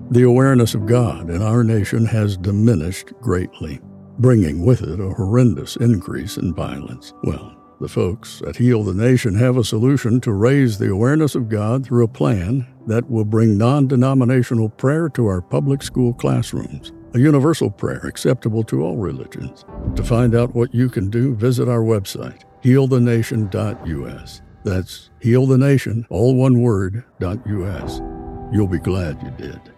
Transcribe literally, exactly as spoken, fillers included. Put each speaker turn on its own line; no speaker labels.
The awareness of God in our nation has diminished greatly, bringing with it a horrendous increase in violence. Well, the folks at Heal the Nation have a solution to raise the awareness of God through a plan that will bring non-denominational prayer to our public school classrooms, a universal prayer acceptable to all religions. To find out what you can do, visit our website, heal the nation dot u s. That's Heal the Nation, all one word, .us. You'll be glad you did.